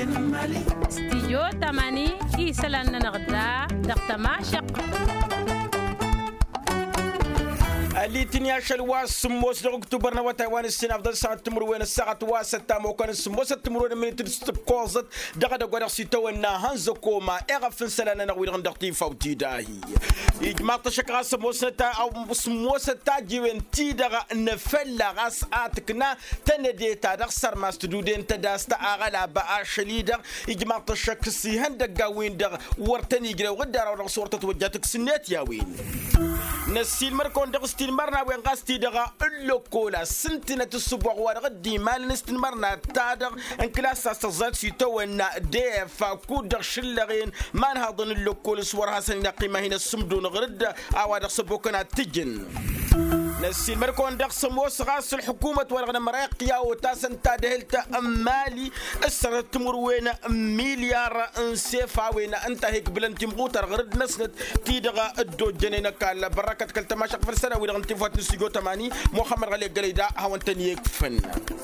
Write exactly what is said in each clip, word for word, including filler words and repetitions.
استيجو تماني إيسلان نغدا دقتما شق اللي تنياش الواس سموس دو اكتوبر نوا تايوان السنة أفضل ساعة تمر وين الساعة واس التام وكان السموس تمر من ترستب كوزت دغا دغا رسي تونا هانزو كوما اغفن سلانا نوي غندقتي فوتي داهي اجماع تشكا سموس تا او سموس تا جيوين تي دغا نفلا غاس اتكنا تندي تا دغ سر ماستدودين تداستا اغلا با شليدر اجماع تشك سي هندغا وين دغ ورتني جرا غدار صورته توجاتك سنات يا وين نسيل مركون دغ ستين مرنا وين غاستي دغا اللوكولا سنتنا الصبح ورغدي مال نستن مرنا تادغ ان كلاس استزاد سيتو ان ديف كود شلغين ما نهضن اللوكول صورها سنين قيمه هنا السمدون غرد اواد صبوكنا تجن نسيل مركون دغ سموس غاس الحكومه ورغنا مريقيا وتاسن تادهلت امالي السنه تمر وين مليار انسيفا وين انت هيك بلنتي مغوتر غرد نسنت تي دغا الدو جنينا كال بركه كل تماشق في السنه وين غنتي فات نسيجو تماني محمد غالي قليدا هاو انتني فن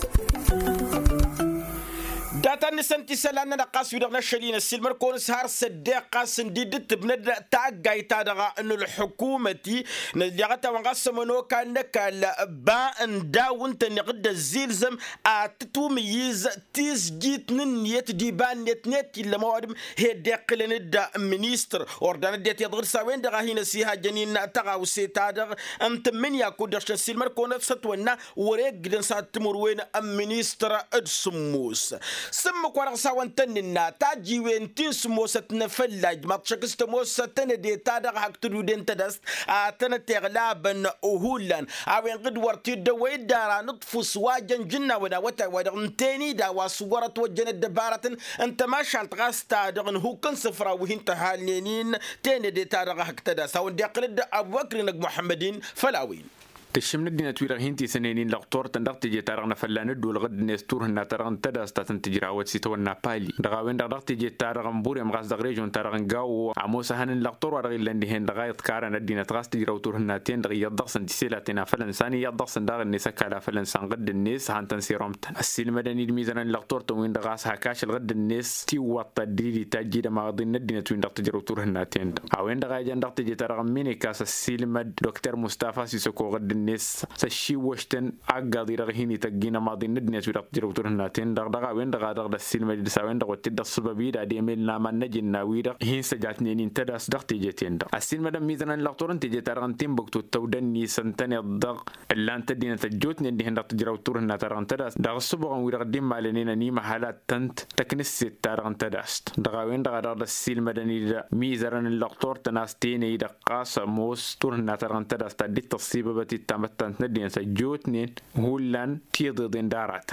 داتا نسنتي سلانا نقاس ودغنا الشلين السلمر كون سهر صديقة سنديدت بند تاقاي تادغا انو الحكومة نلغتا وانغاس منو كان نكال با انداون تنقد الزيلزم اتتو ميز تيز جيت نيت ديبان نت نت لموادم هي داقل ند منيستر وردان ديت يضغر ساوين دغا هنا سيها جنين تغا وسي تادغ انت من ياكو دغش السلمر كون ستونا وريق جدن سات تمروين منيستر ادسموس سم قرق سوان تننا تاجي وين تنسموسة نفلاج ما تشكست موسة تندي تادغ حق تدودين تدست آتنا تغلابا أهولا أوين قد ورتي دوي دارا نطفو سواجا جنة ونا وتا ودغنتيني دا وصورة وجنة دبارة انت ما شالت غاس تادغن هو كن سفرا وهين تهالنينين تندي تادغ حق تدست وان دي قلد أبو بكر محمدين فلاوين تشمن الدين توير هنتي سنين لقطور تندق تجي تارغنا فلان الدول غد نستور هنا تارغن تداس تاتن تجراوات سيتونا بالي دغاوين دغ تجي تارغن بوري مغاس دغريجون تارغن جو عموس هن لقطور ورغي لندي هن دغايت كارن الدين تغاس تجراو تور هنا تين دغ يضغ سن تسيلاتنا فلان ثاني يضغ سن دغ النساء على فلان سان غد الناس هان تنسيروم السيل المدني الميزان لقطور توين دغاس هكاش الغد الناس تي وط ديدي تاجي ما غدين الدين توين دغ تجراو تور هنا تين عوين دغايجان دغ تجي تارغن ميني كاس السيل مد دكتور مصطفى سيسوكو غد الناس سشي وشتن أقاضي رغيني تجينا ماضي ندني سويرق جروتور هناتين دغ دغ وين دغ دغ السينما دساوين دغ وتد الصبابي دا دي ميل نام نجين ناويرق هين سجاتني نين تداس دغ تيجتين دغ السينما دم ميزان اللقطور تيجي ترغن تيم بكتو تودني سنتني الدغ اللان تدينا تجوتني دي هندق جروتور هناترغن تداس دغ الصبغ ويرق ديم مالنين ني محلات تنت تكنس ترغن تداس دغ وين دغ دغ السينما دني ميزان اللقطور تناستيني دغ قاس موس تور هناترغن تداس تدي تصيبه بتي تمت ندين سجوتنين هولان تيضدين داراتن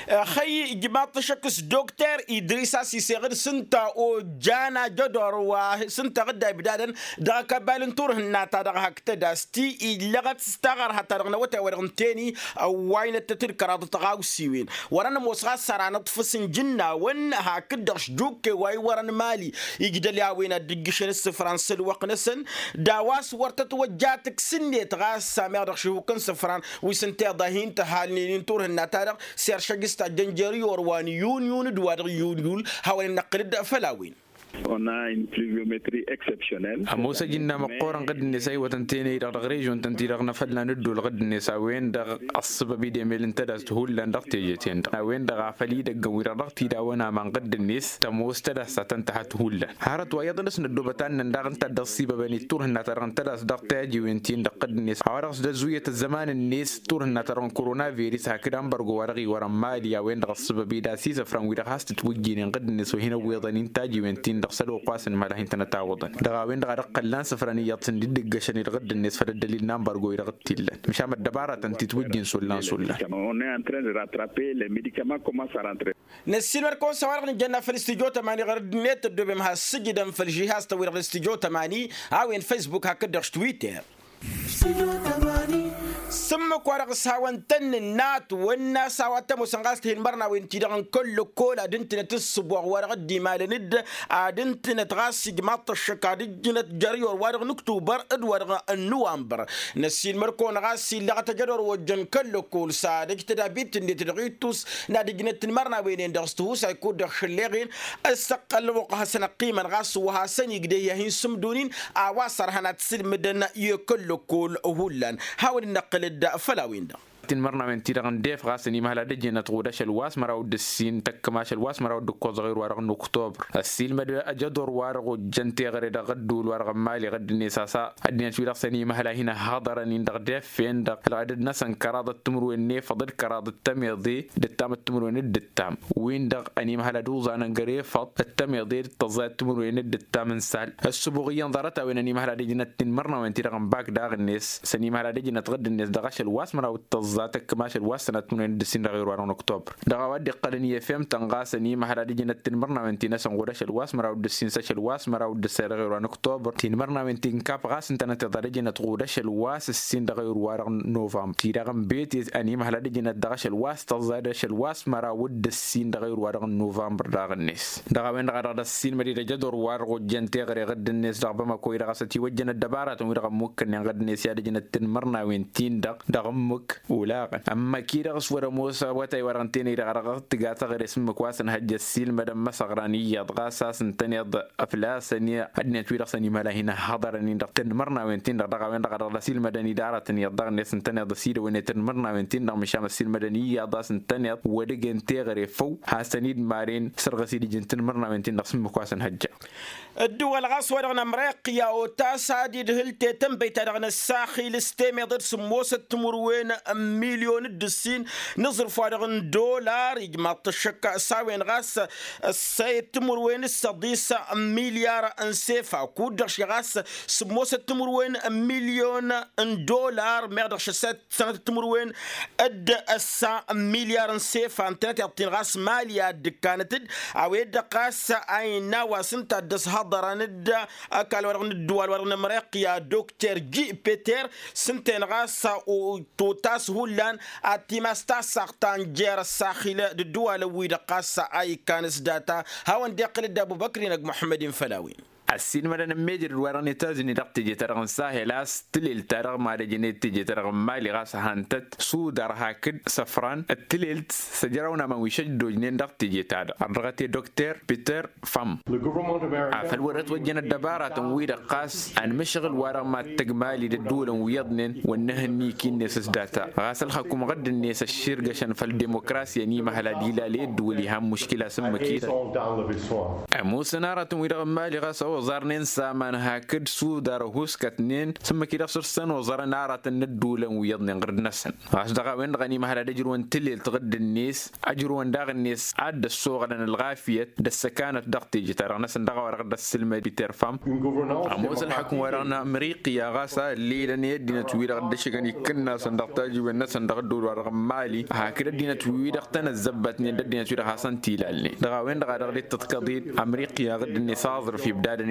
خي جماعة شكس دكتور إدريسا سيسيغر سنتا أو جانا جدور وسنتا غدا بدادا دا كبالن تور هناتا دا هكتا داستي إلغت استغر حتى رغنا وتا ورغنتيني أو واين تتر كراد تغاو سيوين ورانا موسغا سرانا طفسن جنة ون هكدا شدوك واي وران مالي يجدل ياوين الدقشن السفرانس الوقنسن داواس ورتت وجاتك سنيت غاس سامي رخشو كن سفران ويسنتي ضاهين تهالني نتور النتارق سير شقستا جنجري ورواني يون يون دوار يون يون حوالي نقل فلاوين. On a une pluviométrie exceptionnelle. أموسا جينا مقورن قد النساء وتنتيني رغ ريجون تنتي رغنا فلنا ندو لغد النساء وين دغ الصبابي دي ميل انتدست هولان دغ تيجتين وين دغ فلي دغ ويرا دغ تيدا وانا من قد النس تموس تدست تنتحت هولان هارت ويضا نس ندوبتان ندغ انت دغ الصبابي تور هنا ترغن تدست دغ تاجي وينتين دغ قد النس عارغس دزوية الزمان النس تور هنا ترغن كورونا فيروس هكذا امبرغو ورغي ورماليا وين دغ الصبابي دا سيسا فران ويرا هاست توجين قد النس وهنا ويضا تاجي وينتين دغسلو قاسن ما لهين تنتعوضا دغاوين دغا رقلان سفرانيات سندد غشني رغد الناس فدليل نمبر غو يرغتيل مش عم الدباره تنتي توجين سولان سولان on est en train de rattraper les médicaments commencent à rentrer نسير كون سوار الجنه في الاستديو تماني غرد نت دوبم ها سجدم في الجهاز توير الاستديو تماني او ان فيسبوك هكذا تويتر استديو تماني سمك ورق ساوان تن النات والناس ساوات مسنغاسته المرنا وانتدغن كل كولا دنتنا تسبوغ ورق الدمال ند دنتنا تغاسي جماط الشكا دنتنا جريور ورق نكتوبر اد ورق النوامبر نسين مركون غاسي لغا تجرور وجن كل كول سادك تدابيت ندتغيتوس نادي جنت المرنا وين درستو سيكون دخليغين استقل وقها سنة قيمة غاس وها سني قديه هين سمدونين اواصر هنا تسل مدن يكل كول هولان حاول نقل الدا فلاوين دا مرنا من تيران ديف غاسني مهلا دجنا تغودش الواس مراو دسين تكماش الواس مراو دكو صغير ورق اكتوبر السيل مد اجدور ورق جنتي غير دغدول ورق مالي غد نساسا ادنا تشوي سني مهلا هنا حاضرني دغ ديف فين دغ العدد نسن كراده تمرو اني فضل كراده التميضي دتام التمرو ان الدتام وين دغ اني مهلا دوزا نغري فط التميضي تزات تمرو ان الدتام سال السبوغيه نظرت وين اني مهلا دجنا مرنا من تيران باك داغ الناس سني مهلا دجنا تغد الناس دغش الواس مراو تزات كماش الواسنة من دسين غير وارون أكتوبر دعوات قلني فهم تنقاسني محل ديجنا تنمرنا من تينا سنقولش الواس مراو دسين سش الواس مراو دسين غير وارون أكتوبر تنمرنا من تين كاب غاس انت نتدرجنا تقولش الواس السين غير وارون نوفمبر تيرغم بيت أني محل ديجنا دغش الواس تزادش الواس مراو دسين غير وارون نوفمبر داغ الناس دعوين غير السين مري رجدور وارغو جنتي غير غد الناس ربما كوي رغستي وجنا الدبارات ويرغم ممكن غد الناس يا ديجنا تنمرنا وين تين دغ دغمك ولا أما كيرا صورة موسى وتاي ورانتيني رغرغت تجات غير اسم كواسن هج السيل مدام مسغرانية غاسا سنتني أفلاسني أدنى تويرا سني ملا هنا حضرني دقتن مرنا وينتين دغا وين دغا السيل مدني دارتني دغ سنتني ضسير وينتن مرنا وينتين دغ مشام السيل مدني ضا سنتني ودجن تغري فو حسنيد مارين سرغسيدي جنتن مرنا وينتين دغ اسم كواسن هج الدول غاصوا رغنا مريقيا وتاسادي دهلت تنبيت رغنا الساخي استمي ضد سموسة تمروين مليون الدسين نظر فارغن دولار يجمع الشكا ساوين غاس السيد تمروين السديس مليار انسيفا كودرش غاس سموسة تمروين مليون دولار مردش سات سنة تمروين اد السا مليار انسيفا انتنت يبطين غاس ماليا دكانت اويد قاس اينا واسنتا دس هضر ند اكال ورغن الدول ورغن مريقيا دكتور جي بيتر سنتين غاس وتوتاس هولان اتيماستا ساختان جير الساخلة الدول ويدا قاسة اي كانس داتا هاون ديقل ابو بكر نق محمد فلاوي السين مدن ميجر وراني تازني دق تجي ترغن ساهلاس تليل ترغ ما رجني تجي ترغ مالي غاس هانتت سودر هاكد سفران التليل سجرونا ما ويشج دوجنين دق تجي تاد الرغتي دكتور بيتر فام فالورت وجنا الدبارة ويدا قاس ان مشغل ورا ما تجمالي الدول ويضنن والنهني كين نسس داتا غاس الحكومة غد الناس الشرقشن فالديمقراطيا ني مهلا ديلا لي الدول هم مشكلة سم كيدا مو سنارة ويدا مالي غاس وزارنين سامان هاكد سودار هوسكتنين ثم كده صرسن وزار نارة الندولة ويضنين غرد نسن أصدقاء وين غني مهلا دجرون تليل تغد الناس أجرون داغ الناس عد الصوغ لن الغافية دسكانة دغتي جتار نسن دغا ورغد السلمة بترفام عموس الحكم ورانا أمريكيا غاسا اللي لن يدينا تويل غد شغني كنا سندغتاجي والنسن دغدول ورغم مالي هاكد دينا تويل اختنا الزبتني دينا تويل حسن تيلالي دغا وين دغا دغدي تتقضيد أمريكيا غد النصاظر في بداد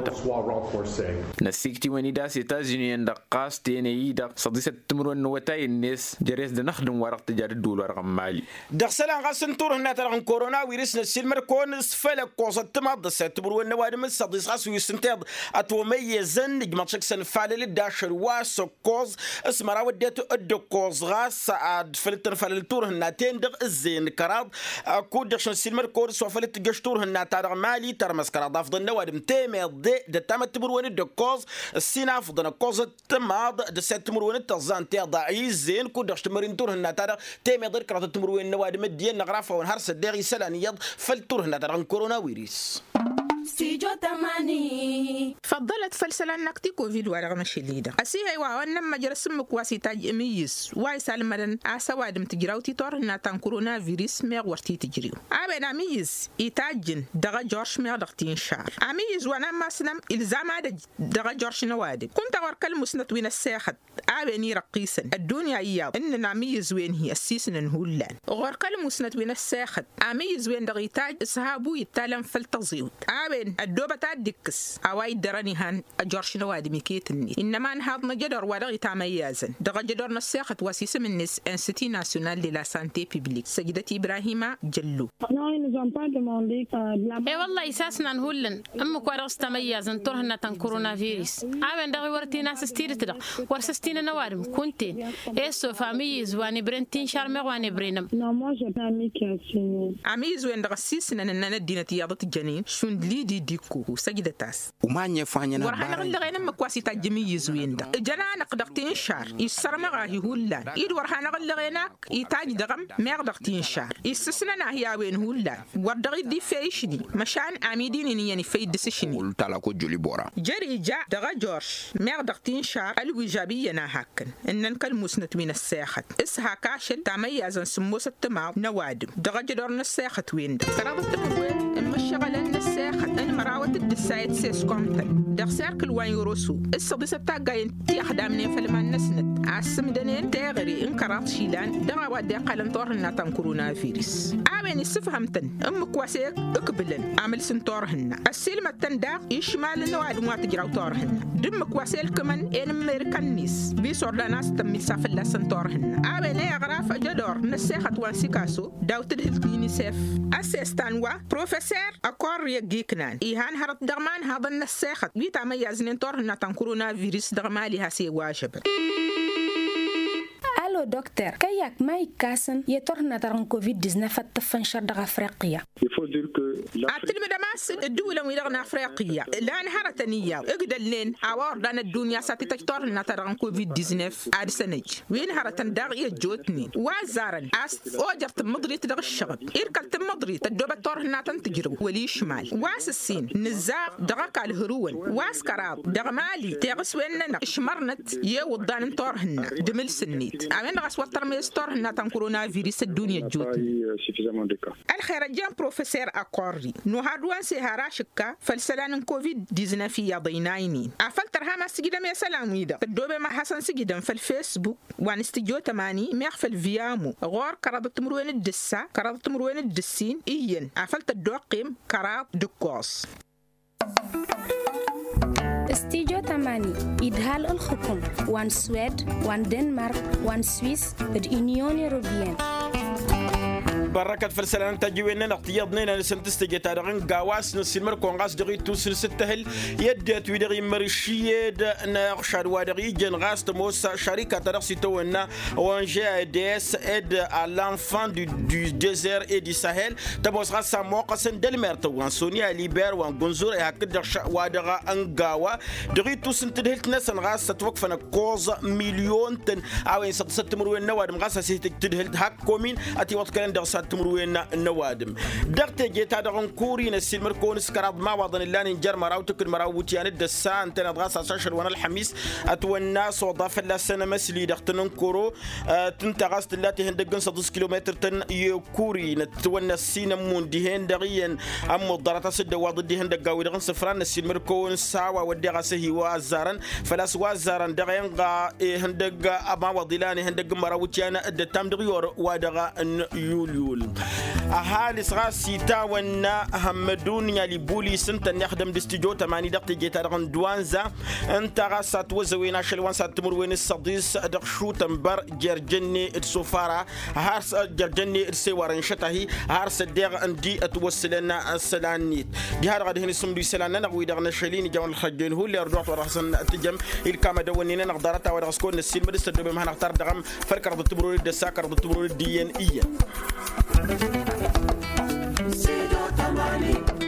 نسيكتي وين داس يتاجني عند قاس تيني دا صديسة تمر النوتاي الناس جريس دنخدم ورق تجار الدول ورق مالي دخسلا غاسن تور هنا ترى كورونا فيروس نسيل كون سفلا قوس تمض ستمر النوادم الصديس غاس ويستنتض اتوميزن جماتشك سنفعل داشر واس كوز اسم راودت الدكوز غاس عاد فلتر فلتور هنا تندغ الزين كراد كود دشن سيل كور سوفلت جشتور هنا ترى مالي ترمس كراد افضل نوادم تيمي دي دتام تمرون الدكوز السينا فضنا كوز تماض دسات تمرون التزان تي ضعيف زين كودش تمرين تور هنا ترى تيمي ضر كرات تمرون نوادم مدين نغرافه ونهرس الدغي سلانيض فلتور هنا ترى كورونا فيروس سيجو تماني فضلت فلسلان نكتي كوفيد ورغم شديدة أسيها يوعوان لما جرسم كواسي تاج إميز واي سالمدن آسا وادم تجراو تيطور ناتان كورونا فيروس ميغ ورتي تجريو آبين أميز إتاجن دغا جورش ميغ دغتين شهر أميز وانا ما سنم إلزام هذا دغا جورش نوادم كنت أوركل مسنت وين الساخت آبيني رقيسا الدنيا إياب إننا أميز وين هي السيسن نهولان غوركل مسنت وين الساخت أميز وين دغيتاج إسهابو يتالم فلتغزيوت آبين أبين الدوبة تادكس أواي دراني هان أجرش نوادي ميكيتني إنما نهض نجدر ورغي تميازن دغ جدر نساخة واسيس من نس انستي ناسيونال دي لا سانتي بيبليك سيدتي إبراهيم جلو. إيه والله إساسنا نقولن أمك ورغس تميازن ترهنا تن كورونا فيروس أبين دغ ورتي ناس استيرت دغ ورسستين نوارم كنتين إيسو فاميز واني برنتين شارمغ واني برينم. عميز وين دغ سيسنا نن ندينا تياضة الجنين شون ليدي ديكو سجدة تاس وما نفعنا ورحنا نقول لغينا مكواسي تجميز وين دا جنا نقدقتين شهر يسرمغ هي هولا إيد ورحنا نقول لغيناك يتاج دغم مقدقتين شهر يسسنا هي وين هولا وردغي دي فيشني مشان عميدين يعني في دسشني قلت لك جولي بورا جري جا دغ جورج مقدقتين شهر الوجابية نهاكن إن نكلموسنت من الساخت اسها كاشل تميز سموس التمام نوادم دغ جدور الساخة وين دا قرابة تموين المشغل أن الساخة أن مراوة الدسايد سيس كومتن دغ سيركل وين يروسو الصديسة تاقاين تيخدا منين فلما نسند عسم دنين تاغري انكرات شيلان دغ وادي قلن طورهن تن كورونا فيروس آبين السفهمتن أمك واسيك اقبلن عمل سنطورهن السلمة تنداق يشمال نواد موات جراو طورهن دمك واسيل كمان إن ميركانيس بيصور لناس تمي سافل سنطورهن آبين اي غراف جدور نسيخة وانسيكاسو داو تدهل يونيسيف أسيستانوا بروفيسور أكور يجيكنان إيهان هرت دغمان هذا النساخة بيتا ميزنين طورهن تن كورونا فيروس دغمالي هاسي واجب. الو دكتور كياك ماي كاسن يتورنا ترون كوفيد تسعطاش تفنشر دغ افريقيا أتلم دماس الدولة ويرغنا أفريقيا لا نهارة نية إقدلين أوار دان الدنيا ساتي تجتورنا ترون كوفيد تسعطاش أرسنج وين هارة داغ يجوتني وازارن أس أوجرت مضري تدغ الشغب إركلت مضري تدوبة تورنا تنتجرو ولي شمال واس السين نزاق دغك الهرون واس كراب دغ مالي تغس ويننا شمرنت يوضان تورهنا دمل سنيت أمين غسوة ترميز تورهنا تن كورونا فيروس الدنيا جوتني الخير جان بروفيسور أكوري نهاردوان سهارا شكا فالسلان كوفيد تسعطاش في يضينايني أفلتر هما سجدا مي سلام ويدا تدوبة ما حسن سجدا في الفيسبوك وان استجو تماني ميغفل فيامو غور كرادة تمروين الدسا كرادة تمروين الدسين إيين أفلت الدوقيم كراد دكوس استيجو تماني إدهال الحكم وان سويد وان دنمارك وان سويس اليونيون أوروبيين بركة فلسلان تجوينا نقتيضنا نسنتستجي تارغن قواس نسيمر كونغاس دغي توسن ستهل يدت ويدغي مرشيد نقشار وادغي جنغاس تموس شركة ترقسي تونا وانجا ديس اد الانفان دو ديزير اي دي ساحل تموس غاسا موقسن دلمرت وان سونيا ليبر وان غنزور هكذا وادغا انغاوا دغي توسن تدهلت نسن غاس توقفنا كوز مليون تن اوين ست مروين نواد مغاسا سيتك تدهلت هاك كومين اتي وقت كان دغ تمروين النوادم دقت جيتا دغن كوري نسيل مركون سكراب ما وضن اللان جر مراو تكن مراو وتيان الدسان تنا دغاس عشر وانا الحميس اتونا صوضاف لا سنه مسلي دختن كورو تنتغاس اللاتي هندقن ستة كيلومتر تن يكوري نتونا السين مون دهين دغيا ام ضرطه سد وضد دهين دغاوي دغن سفران نسيل مركون ساوا ودغاس هي وازارن فلاس وازارن دغين غا هندق ابا وضلان هندق مراو وتيان الدتام دغيور ودغا يوليو أهالي صغار سيتا ونا همدون يالي بولي سنتا نخدم دستيجو تماني دقتي جيتا دغن دوانزا انت غاسات وزوينا شلوان سات تمر وين الصديس دقشو تنبر جرجني السفارة هارس جرجني السوارن شتاهي هارس الديغ اندي اتوصلنا السلانيت دي هاد غادي هني سمدو سلانا نغوي دغنا شلين جوان الخجين هو اللي رجعت ورحسن التجم الكامة دونينا نقدرتا ورغسكون نسيل مدست دوبي مهنا نختار دغم فالكر بالتبرور الدساكر بالتبرور الديين إيا.